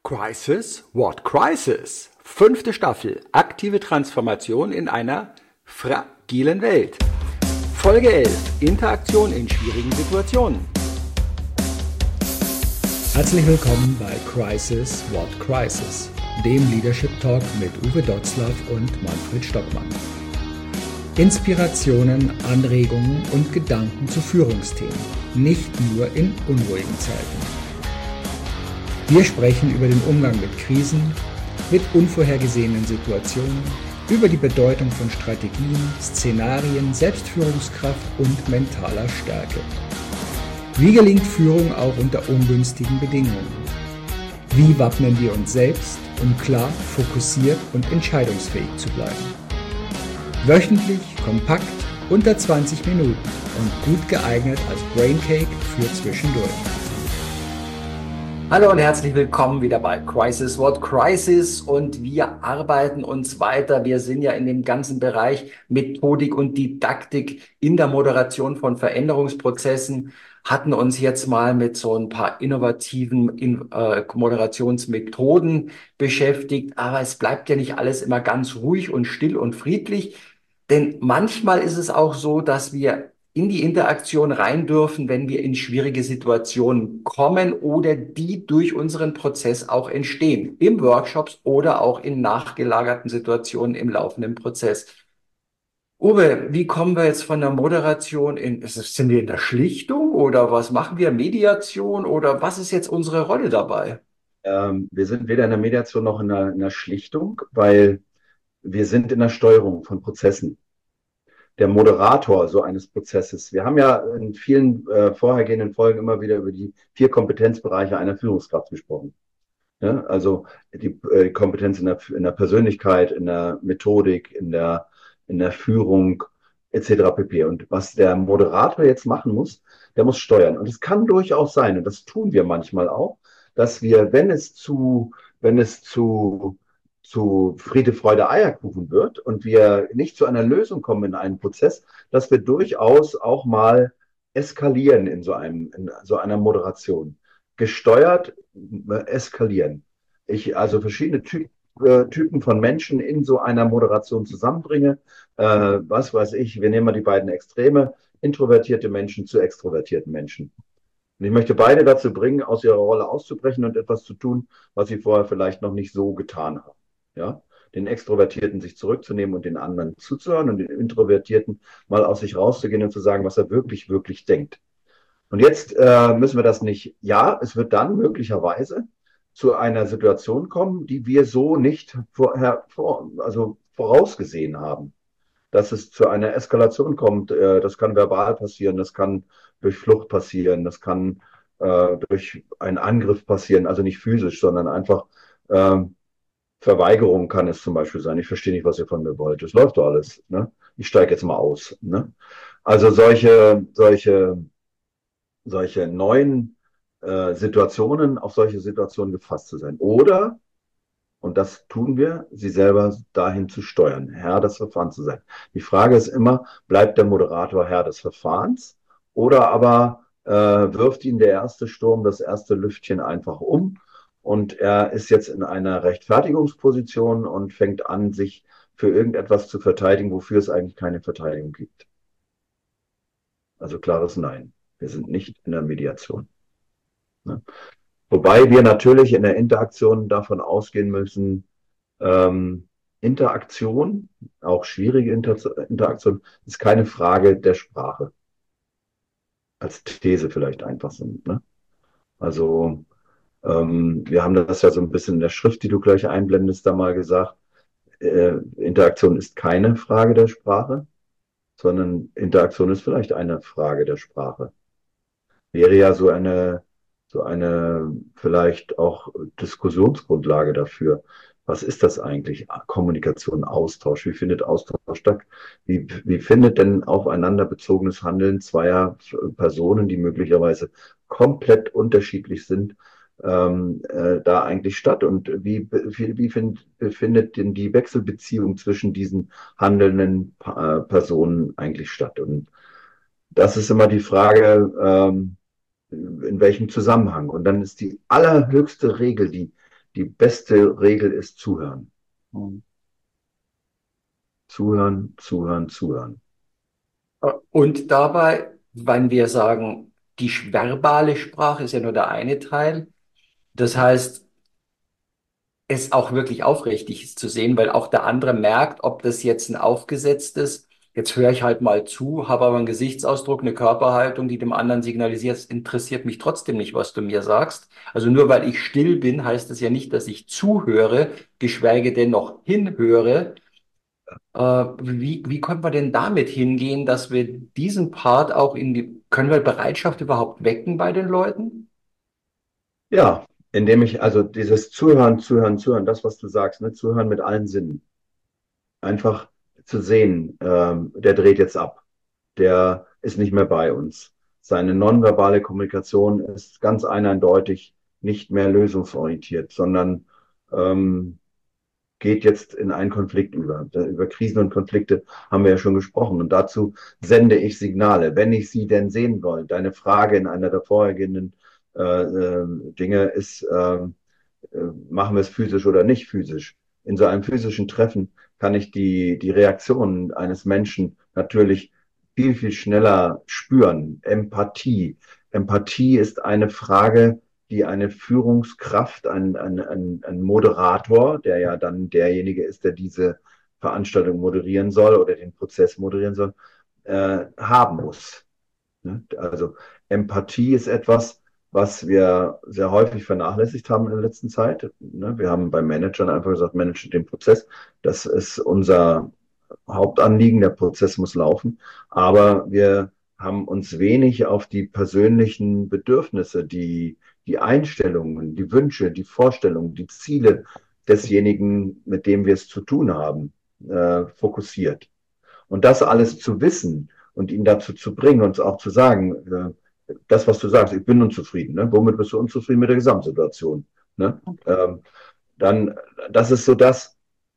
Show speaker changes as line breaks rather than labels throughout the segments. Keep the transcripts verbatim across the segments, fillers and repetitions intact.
Crisis? What crisis? Fünfte Staffel. Aktive Transformation in einer fragilen Welt. Folge elf. Interaktion in schwierigen Situationen.
Herzlich willkommen bei Crisis? What crisis? Dem Leadership Talk mit Uwe Dotzlaff und Manfred Stockmann. Inspirationen, Anregungen und Gedanken zu Führungsthemen. Nicht nur in unruhigen Zeiten. Wir sprechen über den Umgang mit Krisen, mit unvorhergesehenen Situationen, über die Bedeutung von Strategien, Szenarien, Selbstführungskraft und mentaler Stärke. Wie gelingt Führung auch unter ungünstigen Bedingungen? Wie wappnen wir uns selbst, um klar, fokussiert und entscheidungsfähig zu bleiben? Wöchentlich, kompakt, unter zwanzig Minuten und gut geeignet als Braincake für zwischendurch.
Hallo und herzlich willkommen wieder bei Crisis What Crisis und wir arbeiten uns weiter. Wir sind ja in dem ganzen Bereich Methodik und Didaktik in der Moderation von Veränderungsprozessen, hatten uns jetzt mal mit so ein paar innovativen in, äh, Moderationsmethoden beschäftigt, aber es bleibt ja nicht alles immer ganz ruhig und still und friedlich, denn manchmal ist es auch so, dass wir in die Interaktion rein dürfen, wenn wir in schwierige Situationen kommen oder die durch unseren Prozess auch entstehen, im Workshops oder auch in nachgelagerten Situationen im laufenden Prozess. Uwe, wie kommen wir jetzt von der Moderation in, sind wir in der Schlichtung oder was machen wir, Mediation oder was ist jetzt unsere Rolle dabei?
Ähm, wir sind weder in der Mediation noch in der, in der Schlichtung, weil wir sind in der Steuerung von Prozessen. Der Moderator so eines Prozesses. Wir haben ja in vielen äh, vorhergehenden Folgen immer wieder über die vier Kompetenzbereiche einer Führungskraft gesprochen. Ja, also die äh, Kompetenz in der, in der Persönlichkeit, in der Methodik, in der, in der Führung et cetera pp. Und was der Moderator jetzt machen muss, der muss steuern. Und es kann durchaus sein, und das tun wir manchmal auch, dass wir, wenn es zu, wenn es zu zu Friede, Freude, Eierkuchen wird und wir nicht zu einer Lösung kommen in einem Prozess, dass wir durchaus auch mal eskalieren in so einem, in so einer Moderation. Gesteuert eskalieren. Ich also verschiedene Ty äh, Typen von Menschen in so einer Moderation zusammenbringe. Äh, was weiß ich, wir nehmen mal die beiden Extreme, introvertierte Menschen zu extrovertierten Menschen. Und ich möchte beide dazu bringen, aus ihrer Rolle auszubrechen und etwas zu tun, was sie vorher vielleicht noch nicht so getan haben. Ja, den Extrovertierten sich zurückzunehmen und den anderen zuzuhören und den Introvertierten mal aus sich rauszugehen und zu sagen, was er wirklich, wirklich denkt. Und jetzt äh, müssen wir das nicht, ja, es wird dann möglicherweise zu einer Situation kommen, die wir so nicht vorher, vor, also vorausgesehen haben. Dass es zu einer Eskalation kommt, äh, das kann verbal passieren, das kann durch Flucht passieren, das kann äh, durch einen Angriff passieren, also nicht physisch, sondern einfach äh, Verweigerung kann es zum Beispiel sein. Ich verstehe nicht, was ihr von mir wollt. Es läuft doch alles. Ne? Ich steige jetzt mal aus. Ne? Also solche, solche, solche neuen äh, Situationen, auf solche Situationen gefasst zu sein. Oder, und das tun wir, sie selber dahin zu steuern, Herr des Verfahrens zu sein. Die Frage ist immer, bleibt der Moderator Herr des Verfahrens oder aber äh, wirft ihn der erste Sturm, das erste Lüftchen einfach um? Und er ist jetzt in einer Rechtfertigungsposition und fängt an, sich für irgendetwas zu verteidigen, wofür es eigentlich keine Verteidigung gibt. Also klares Nein. Wir sind nicht in der Mediation. Ne? Wobei wir natürlich in der Interaktion davon ausgehen müssen, ähm, Interaktion, auch schwierige Inter Interaktion, ist keine Frage der Sprache. Als These vielleicht einfach sind. Ne? Also wir haben das ja so ein bisschen in der Schrift, die du gleich einblendest, da mal gesagt. Äh, Interaktion ist keine Frage der Sprache, sondern Interaktion ist vielleicht eine Frage der Sprache. Wäre ja so eine, so eine vielleicht auch Diskussionsgrundlage dafür. Was ist das eigentlich? Kommunikation, Austausch. Wie findet Austausch statt? Wie, wie findet denn aufeinander bezogenes Handeln zweier Personen, die möglicherweise komplett unterschiedlich sind, Ähm, äh, da eigentlich statt und wie, wie, wie find, findet denn die Wechselbeziehung zwischen diesen handelnden äh, Personen eigentlich statt? Und das ist immer die Frage, ähm, in welchem Zusammenhang. Und dann ist die allerhöchste Regel, die, die beste Regel ist zuhören.
Mhm.
Zuhören, zuhören, zuhören.
Und dabei, wenn wir sagen, die verbale Sprache ist ja nur der eine Teil, das heißt, es auch wirklich aufrichtig ist zu sehen, weil auch der andere merkt, ob das jetzt ein aufgesetztes, jetzt höre ich halt mal zu, habe aber einen Gesichtsausdruck, eine Körperhaltung, die dem anderen signalisiert, es interessiert mich trotzdem nicht, was du mir sagst. Also nur weil ich still bin, heißt das ja nicht, dass ich zuhöre, geschweige denn noch hinhöre. Äh, wie, wie können wir denn damit hingehen, dass wir diesen Part auch in die, können wir Bereitschaft überhaupt wecken bei den Leuten?
Ja, indem ich also dieses Zuhören, Zuhören, Zuhören, das, was du sagst, ne, Zuhören mit allen Sinnen. Einfach zu sehen, ähm, der dreht jetzt ab, der ist nicht mehr bei uns. Seine nonverbale Kommunikation ist ganz eindeutig nicht mehr lösungsorientiert, sondern ähm, geht jetzt in einen Konflikt über. Über Krisen und Konflikte haben wir ja schon gesprochen. Und dazu sende ich Signale. Wenn ich sie denn sehen will, deine Frage in einer der vorhergehenden äh, äh, Dinge ist, äh, äh, machen wir es physisch oder nicht physisch? In so einem physischen Treffen kann ich die, die Reaktionen eines Menschen natürlich viel, viel schneller spüren. Empathie. Empathie ist eine Frage, die eine Führungskraft, ein, ein, ein, ein Moderator, der ja dann derjenige ist, der diese Veranstaltung moderieren soll oder den Prozess moderieren soll, äh, haben muss. Ne? Also Empathie ist etwas, was wir sehr häufig vernachlässigt haben in der letzten Zeit. Ne? Wir haben bei Managern einfach gesagt, manage den Prozess. Das ist unser Hauptanliegen. Der Prozess muss laufen. Aber wir haben uns wenig auf die persönlichen Bedürfnisse, die, die Einstellungen, die Wünsche, die Vorstellungen, die Ziele desjenigen, mit dem wir es zu tun haben, äh, fokussiert. Und das alles zu wissen und ihn dazu zu bringen, uns auch zu sagen, äh, das, was du sagst, ich bin unzufrieden. Ne? Womit bist du unzufrieden mit der Gesamtsituation? Ne? Ähm, dann, das ist so das,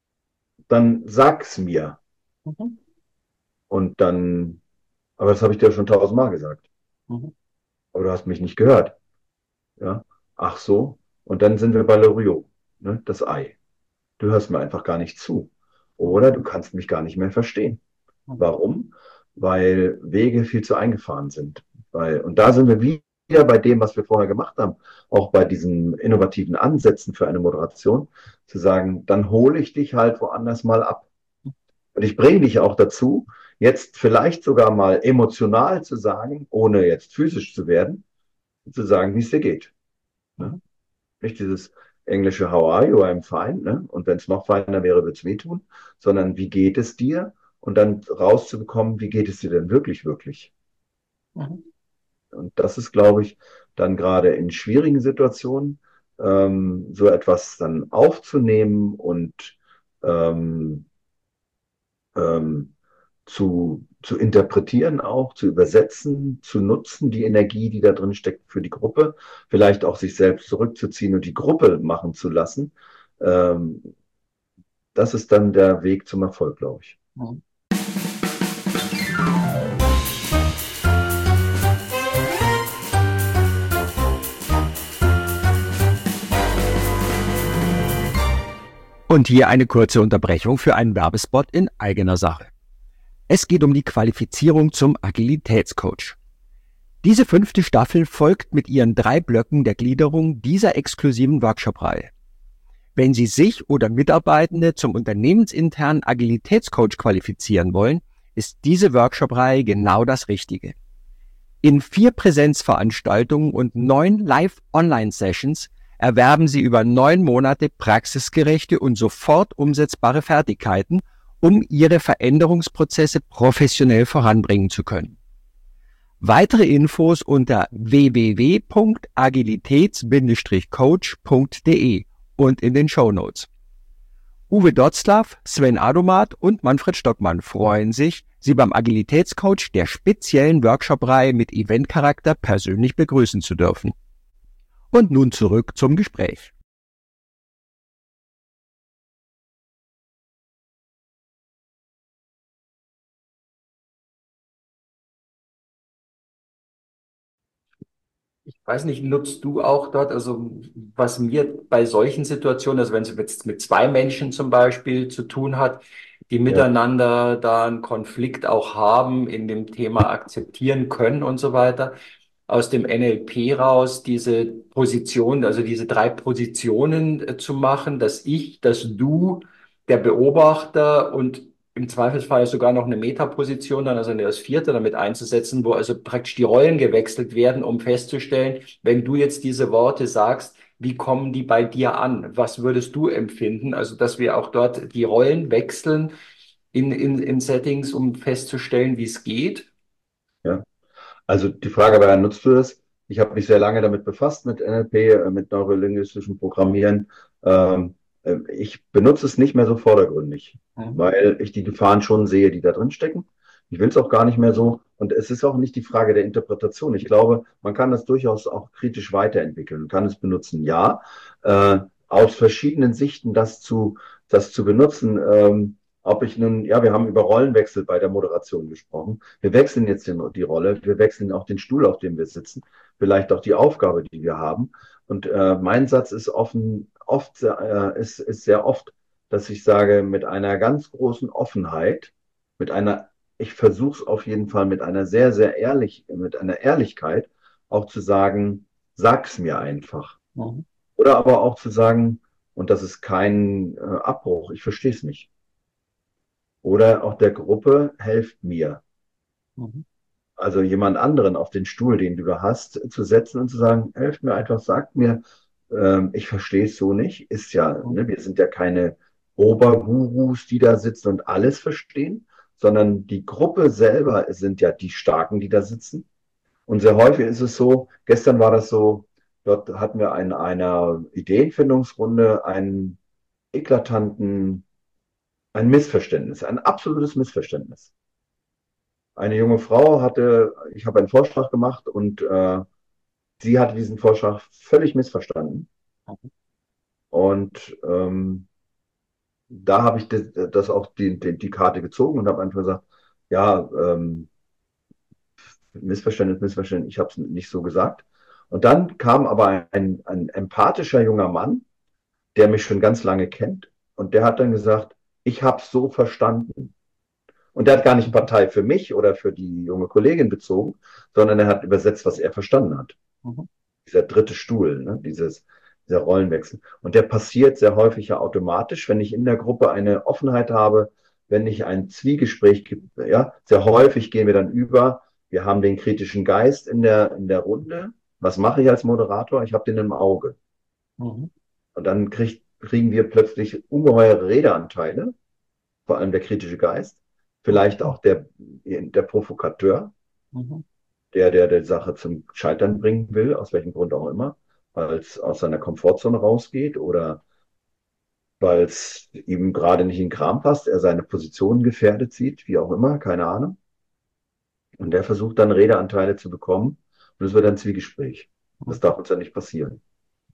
dann sag's mir.
Mhm.
Und dann, aber das habe ich dir schon tausendmal gesagt.
Mhm.
Aber du hast mich nicht gehört. Ja? Ach so. Und dann sind wir bei Loriot, ne? Das Ei. Du hörst mir einfach gar nicht zu. Oder du kannst mich gar nicht mehr verstehen.
Mhm.
Warum? Weil Wege viel zu eingefahren sind. Weil, und da sind wir wieder bei dem, was wir vorher gemacht haben, auch bei diesen innovativen Ansätzen für eine Moderation, zu sagen, dann hole ich dich halt woanders mal ab. Und ich bringe dich auch dazu, jetzt vielleicht sogar mal emotional zu sagen, ohne jetzt physisch zu werden, zu sagen, wie es dir geht. Ne?
Mhm.
Nicht dieses englische How are you, I'm fine, ne? Und wenn es noch feiner wäre, wird es wehtun, sondern wie geht es dir? Und dann rauszubekommen, wie geht es dir denn wirklich, wirklich?
Mhm.
Und das ist, glaube ich, dann gerade in schwierigen Situationen ähm, so etwas dann aufzunehmen und ähm, ähm, zu, zu interpretieren auch, zu übersetzen, zu nutzen, die Energie, die da drin steckt für die Gruppe, vielleicht auch sich selbst zurückzuziehen und die Gruppe machen zu lassen. Ähm, das ist dann der Weg zum Erfolg, glaube ich.
Mhm.
Und hier eine kurze Unterbrechung für einen Werbespot in eigener Sache. Es geht um die Qualifizierung zum Agilitätscoach. Diese fünfte Staffel folgt mit ihren drei Blöcken der Gliederung dieser exklusiven Workshop-Reihe. Wenn Sie sich oder Mitarbeitende zum unternehmensinternen Agilitätscoach qualifizieren wollen, ist diese Workshop-Reihe genau das Richtige. In vier Präsenzveranstaltungen und neun Live-Online-Sessions erwerben Sie über neun Monate praxisgerechte und sofort umsetzbare Fertigkeiten, um Ihre Veränderungsprozesse professionell voranbringen zu können. Weitere Infos unter w w w punkt agilitäts coach punkt d e und in den Shownotes. Uwe Dotzlaff, Sven Adomat und Manfred Stockmann freuen sich, Sie beim Agilitätscoach der speziellen Workshop-Reihe mit Eventcharakter persönlich begrüßen zu dürfen. Und nun zurück zum Gespräch.
Ich weiß nicht, nutzt du auch dort, also was mir bei solchen Situationen, also wenn es jetzt mit zwei Menschen zum Beispiel zu tun hat, die
Ja,
miteinander da einen Konflikt auch haben, in dem Thema akzeptieren können und so weiter, aus dem N L P raus diese Position, also diese drei Positionen äh, zu machen, das Ich, das Du, der Beobachter und im Zweifelsfall sogar noch eine Metaposition, dann also das vierte damit einzusetzen, wo also praktisch die Rollen gewechselt werden, um festzustellen, wenn du jetzt diese Worte sagst, wie kommen die bei dir an? Was würdest du empfinden? Also, dass wir auch dort die Rollen wechseln in, in, in Settings, um festzustellen, wie es geht.
ja. Also die Frage war ja, nutzt du das? Ich habe mich sehr lange damit befasst, mit N L P, äh, mit neurolinguistischem Programmieren. Ähm, äh, ich benutze es nicht mehr so vordergründig,
Mhm.
weil ich die Gefahren schon sehe, die da drin stecken. Ich will es auch gar nicht mehr so. Und es ist auch nicht die Frage der Interpretation. Ich glaube, man kann das durchaus auch kritisch weiterentwickeln, kann es benutzen, ja. Äh, aus verschiedenen Sichten das zu, das zu benutzen. Ähm, ob ich nun, ja, wir haben über Rollenwechsel bei der Moderation gesprochen. Wir wechseln jetzt den, die Rolle, wir wechseln auch den Stuhl, auf dem wir sitzen, vielleicht auch die Aufgabe, die wir haben. Und äh, mein Satz ist offen, oft, äh, ist, ist sehr oft, dass ich sage, mit einer ganz großen Offenheit, mit einer, ich versuche es auf jeden Fall mit einer sehr, sehr ehrlich, mit einer Ehrlichkeit auch zu sagen, sag's mir einfach.
Mhm.
Oder aber auch zu sagen, und das ist kein äh, Abbruch, ich verstehe es nicht. Oder auch der Gruppe, helft mir.
Mhm.
Also jemand anderen auf den Stuhl, den du da hast, zu setzen und zu sagen, helft mir einfach, sagt mir, ähm, ich verstehe es so nicht. Ist ja,
Mhm.
ne, wir sind ja keine Obergurus, die da sitzen und alles verstehen, sondern die Gruppe selber sind ja die Starken, die da sitzen. Und sehr häufig ist es so, gestern war das so, dort hatten wir in einer Ideenfindungsrunde einen eklatanten, ein Missverständnis, ein absolutes Missverständnis. Eine junge Frau hatte, ich habe einen Vorschlag gemacht und äh, sie hatte diesen Vorschlag völlig missverstanden. Und ähm, da habe ich das, das auch die, die, die Karte gezogen und habe einfach gesagt, ja, ähm, Missverständnis, Missverständnis, ich habe es nicht so gesagt. Und dann kam aber ein, ein empathischer junger Mann, der mich schon ganz lange kennt, und der hat dann gesagt, ich habe es so verstanden. Und der hat gar nicht Partei für mich oder für die junge Kollegin bezogen, sondern er hat übersetzt, was er verstanden hat.
Mhm.
Dieser dritte Stuhl, ne? Dieses, dieser Rollenwechsel. Und der passiert sehr häufig ja automatisch, wenn ich in der Gruppe eine Offenheit habe, wenn ich ein Zwiegespräch gibt. Ja? Sehr häufig gehen wir dann über. Wir haben den kritischen Geist in der, in der Runde. Was mache ich als Moderator? Ich habe den im Auge.
Mhm.
Und dann krieg, kriegen wir plötzlich ungeheure Redeanteile, vor allem der kritische Geist, vielleicht auch der, der Provokateur,
Mhm.
der, der der Sache zum Scheitern bringen will, aus welchem Grund auch immer, weil es aus seiner Komfortzone rausgeht oder weil es ihm gerade nicht in den Kram passt, er seine Position gefährdet sieht, wie auch immer, keine Ahnung. Und der versucht dann Redeanteile zu bekommen und es wird ein Zwiegespräch. Das darf uns ja nicht passieren.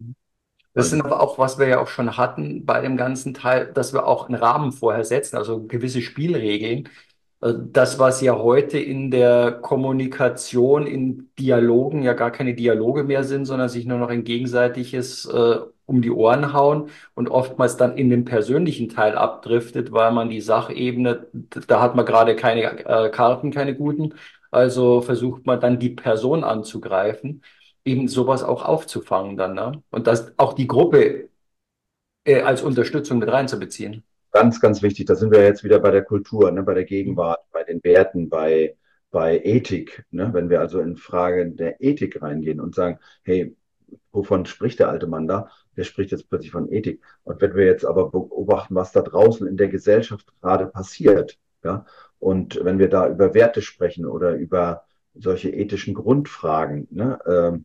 Das sind
Und
aber auch, was wir ja auch schon hatten bei dem ganzen Teil, dass wir auch einen Rahmen vorher setzen, also gewisse Spielregeln. Äh, Das, was ja heute in der Kommunikation, in Dialogen ja gar keine Dialoge mehr sind, sondern sich nur noch ein gegenseitiges äh, um die Ohren hauen und oftmals dann in den persönlichen Teil abdriftet, weil man die Sachebene, da hat man gerade keine äh, Karten, keine guten, also versucht man dann die Person anzugreifen, eben sowas auch aufzufangen dann, ne? Und das auch die Gruppe äh, als Unterstützung mit reinzubeziehen.
ganz, ganz wichtig, da sind wir jetzt wieder bei der Kultur, ne, bei der
Mhm.
Gegenwart, bei den Werten, bei, bei Ethik. Ne? Wenn wir also in Frage der Ethik reingehen und sagen, hey, wovon spricht der alte Mann da? Der spricht jetzt plötzlich von Ethik. Und wenn wir jetzt aber beobachten, was da draußen in der Gesellschaft gerade passiert, ja, und wenn wir da über Werte sprechen oder über solche ethischen Grundfragen, ne, ähm,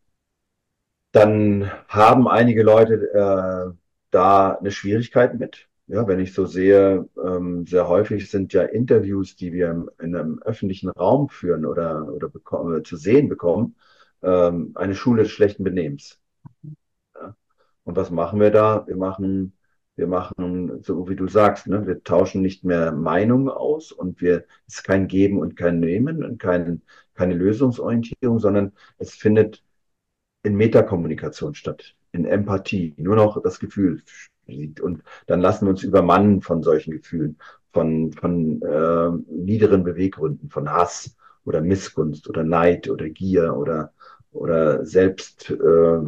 dann haben einige Leute äh, da eine Schwierigkeit mit. Ja, wenn ich so sehe, ähm, sehr häufig sind ja Interviews, die wir im- in einem öffentlichen Raum führen oder, oder bekommen, zu sehen bekommen, ähm, eine Schule des schlechten Benehmens. Ja. Und was machen wir da? Wir machen, wir machen, so wie du sagst, ne, wir tauschen nicht mehr Meinungen aus und wir, es ist kein Geben und kein Nehmen und kein, keine Lösungsorientierung, sondern es findet in Metakommunikation statt, in Empathie, nur noch das Gefühl liegt. Und dann lassen wir uns übermannen von solchen Gefühlen, von, von äh, niederen Beweggründen, von Hass oder Missgunst oder Neid oder Gier oder, oder selbst, äh,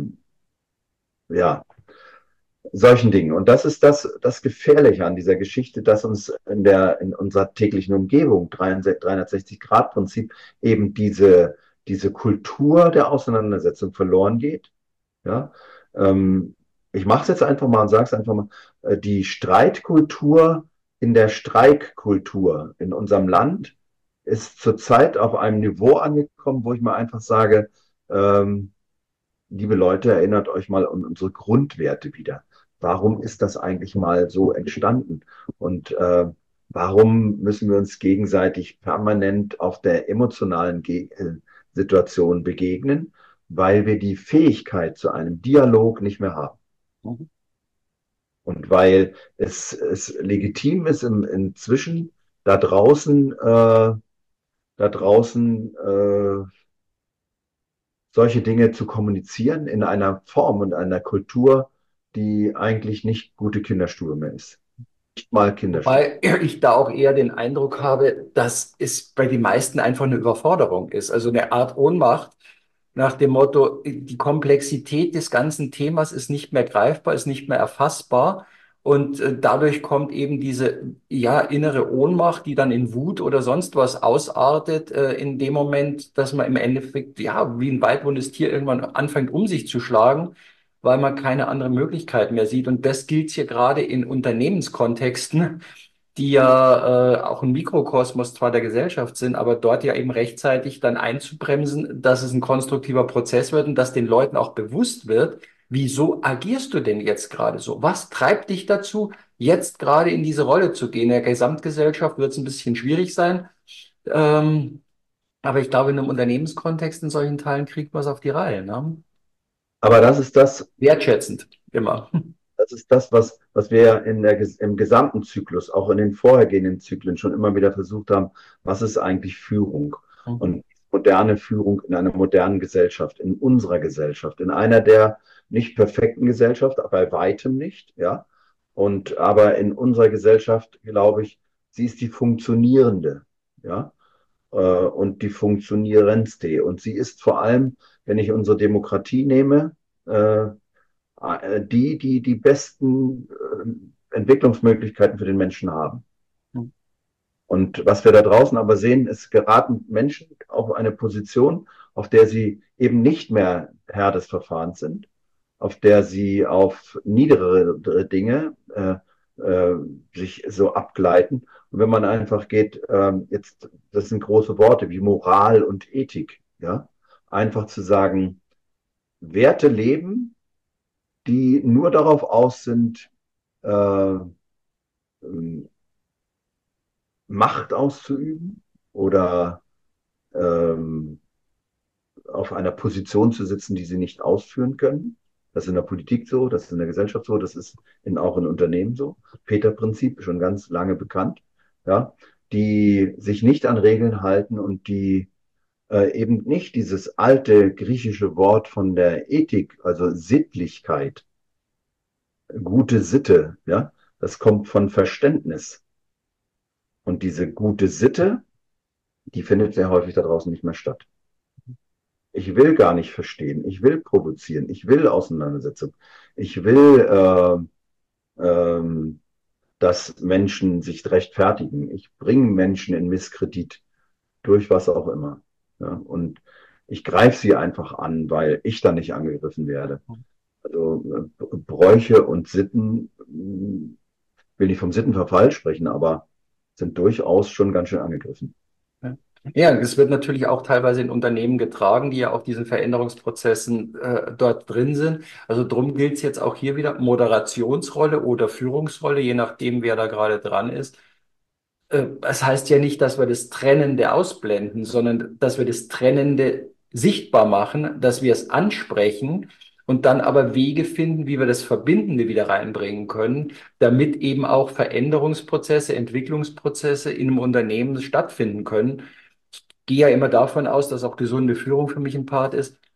ja, solchen Dingen. Und das ist das, das Gefährliche an dieser Geschichte, dass uns in der, in unserer täglichen Umgebung, dreihundertsechzig-Grad-Prinzip, eben diese, diese Kultur der Auseinandersetzung verloren geht. Ja, ähm, ich mache es jetzt einfach mal und sage es einfach mal, äh, die Streitkultur in der Streikkultur in unserem Land ist zurzeit auf einem Niveau angekommen, wo ich mal einfach sage, ähm, liebe Leute, erinnert euch mal an unsere Grundwerte wieder. Warum ist das eigentlich mal so entstanden? Und äh, warum müssen wir uns gegenseitig permanent auf der emotionalen Ge äh, Situation begegnen? Weil wir die Fähigkeit zu einem Dialog nicht mehr haben.
Mhm.
Und weil es, es legitim ist, im, inzwischen da draußen, äh, da draußen äh, solche Dinge zu kommunizieren in einer Form und einer Kultur, die eigentlich nicht gute Kinderstube mehr ist. Nicht mal Kinderstube.
Wobei ich da auch eher den Eindruck habe, dass es bei den meisten einfach eine Überforderung ist. Also eine Art Ohnmacht nach dem Motto, die Komplexität des ganzen Themas ist nicht mehr greifbar, ist nicht mehr erfassbar. Und äh, dadurch kommt eben diese, ja, innere Ohnmacht, die dann in Wut oder sonst was ausartet, äh, in dem Moment, dass man im Endeffekt, ja, wie ein waldwundes Tier irgendwann anfängt, um sich zu schlagen, weil man keine andere Möglichkeit mehr sieht. Und das gilt hier gerade in Unternehmenskontexten, die ja äh, auch ein Mikrokosmos zwar der Gesellschaft sind, aber dort ja eben rechtzeitig dann einzubremsen, dass es ein konstruktiver Prozess wird und dass den Leuten auch bewusst wird, wieso agierst du denn jetzt gerade so? Was treibt dich dazu, jetzt gerade in diese Rolle zu gehen? In der Gesamtgesellschaft wird es ein bisschen schwierig sein, ähm, aber ich glaube, in einem Unternehmenskontext in solchen Teilen kriegt man es auf die Reihe, ne?
Aber das ist das,
Wertschätzend, immer.
das ist das, was, was wir in der, im gesamten Zyklus, auch in den vorhergehenden Zyklen schon immer wieder versucht haben. Was ist eigentlich Führung? Und moderne Führung in einer modernen Gesellschaft, in unserer Gesellschaft, in einer der nicht perfekten Gesellschaft, aber bei weitem nicht, ja. Und aber in unserer Gesellschaft, glaube ich, sie ist die funktionierende, ja, äh, und die funktionierendste. Und sie ist vor allem, wenn ich unsere Demokratie nehme, äh, äh, die, die die besten äh, Entwicklungsmöglichkeiten für den Menschen haben. Und was wir da draußen aber sehen, es geraten Menschen auf eine Position, auf der sie eben nicht mehr Herr des Verfahrens sind, auf der sie auf niedrigere Dinge äh, äh, sich so abgleiten. Und wenn man einfach geht, äh, jetzt, das sind große Worte wie Moral und Ethik, ja, einfach zu sagen, Werte leben, die nur darauf aus sind, äh, Macht auszuüben oder ähm, auf einer Position zu sitzen, die sie nicht ausführen können. Das ist in der Politik so, das ist in der Gesellschaft so, das ist in, auch in Unternehmen so. Peter-Prinzip, schon ganz lange bekannt, ja, die sich nicht an Regeln halten und die äh, eben nicht dieses alte griechische Wort von der Ethik, also Sittlichkeit, gute Sitte, ja, das kommt von Verständnis. Und diese gute Sitte, die findet sehr häufig da draußen nicht mehr statt. Ich will gar nicht verstehen, ich will provozieren, ich will Auseinandersetzung, ich will, äh, ähm, dass Menschen sich rechtfertigen. Ich bringe Menschen in Misskredit durch was auch immer. Ja? Und ich greife sie einfach an, weil ich da nicht angegriffen werde. Also äh, Bräuche und Sitten, mh, will nicht vom Sittenverfall sprechen, aber sind durchaus schon ganz schön angegriffen.
Ja, ja, es wird natürlich auch teilweise in Unternehmen getragen, die ja auf diesen Veränderungsprozessen äh, dort drin sind. Also drum gilt es jetzt auch hier wieder Moderationsrolle oder Führungsrolle, je nachdem, wer da gerade dran ist. Äh, das heißt ja nicht, dass wir das Trennende ausblenden, sondern dass wir das Trennende sichtbar machen, dass wir es ansprechen und dann aber Wege finden, wie wir das Verbindende wieder reinbringen können, damit eben auch Veränderungsprozesse, Entwicklungsprozesse in einem Unternehmen stattfinden können. Ich gehe ja immer davon aus, dass auch gesunde Führung für mich ein Part ist,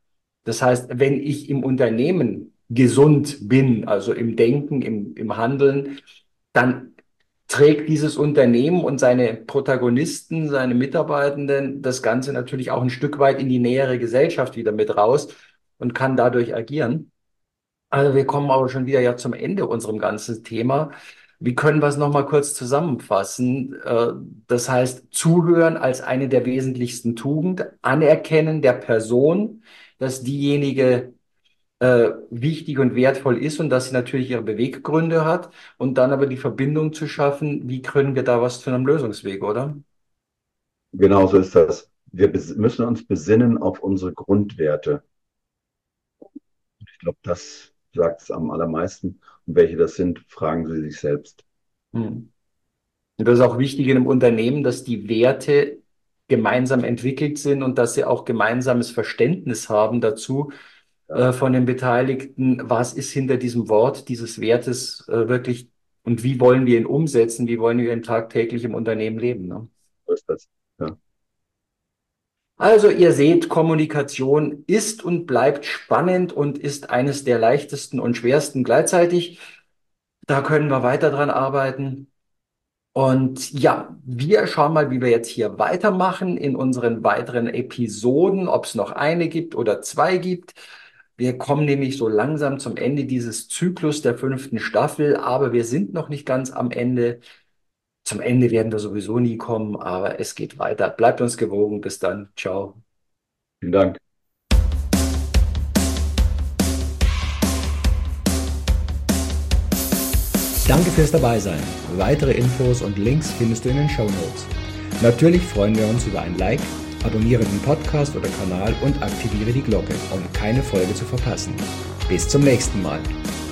Das heißt, wenn ich im Unternehmen gesund bin, also im Denken, im, im Handeln, dann trägt dieses Unternehmen und seine Protagonisten, seine Mitarbeitenden das Ganze natürlich auch ein Stück weit in die nähere Gesellschaft wieder mit raus und kann dadurch agieren. Also wir kommen aber schon wieder ja zum Ende unserem ganzen Thema. Wie können wir es nochmal kurz zusammenfassen? Äh, Das heißt, zuhören als eine der wesentlichsten Tugend, Anerkennen der Person, dass diejenige äh, wichtig und wertvoll ist und dass sie natürlich ihre Beweggründe hat und dann aber die Verbindung zu schaffen, wie können wir da was zu einem Lösungsweg, oder?
Genau so ist das. Wir bes- müssen uns besinnen auf unsere Grundwerte. Ich glaube, das sagt es am allermeisten. Und welche das sind, fragen Sie sich selbst.
Hm. Und das ist auch wichtig in einem Unternehmen, dass die Werte gemeinsam entwickelt sind und dass sie auch gemeinsames Verständnis haben dazu,
Ja,
äh, von den Beteiligten, was ist hinter diesem Wort dieses Wertes äh, wirklich und wie wollen wir ihn umsetzen, wie wollen wir ihn tagtäglich im Unternehmen leben, ne?
so ist das. Ja,
Also ihr seht, Kommunikation ist und bleibt spannend und ist eines der leichtesten und schwersten gleichzeitig. Da können wir weiter dran arbeiten. Und ja, wir schauen mal, wie wir jetzt hier weitermachen in unseren weiteren Episoden, ob es noch eine gibt oder zwei gibt. Wir kommen nämlich so langsam zum Ende dieses Zyklus der fünften Staffel, aber wir sind noch nicht ganz am Ende. Zum Ende werden wir sowieso nie kommen, aber es geht weiter. Bleibt uns gewogen. Bis dann. Ciao.
vielen Dank.
Danke fürs Dabeisein. Weitere Infos und Links findest du in den Shownotes. Natürlich freuen wir uns über ein Like, abonniere den Podcast oder Kanal und aktiviere die Glocke, um keine Folge zu verpassen. Bis zum nächsten Mal.